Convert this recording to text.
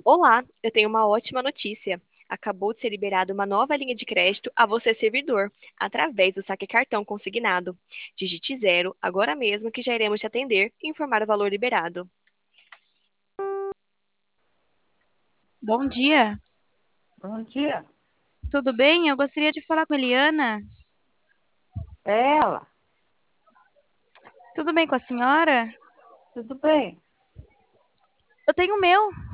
Olá, eu tenho uma ótima notícia. Acabou de ser liberada uma nova linha de crédito a você, servidor, através do saque cartão consignado. Digite zero agora mesmo que já iremos te atender e informar o valor liberado. Bom dia, Bom dia. tudo bem? Eu gostaria de falar com a Eliana. É ela. Tudo bem com a senhora? Tudo bem? Eu tenho o meu.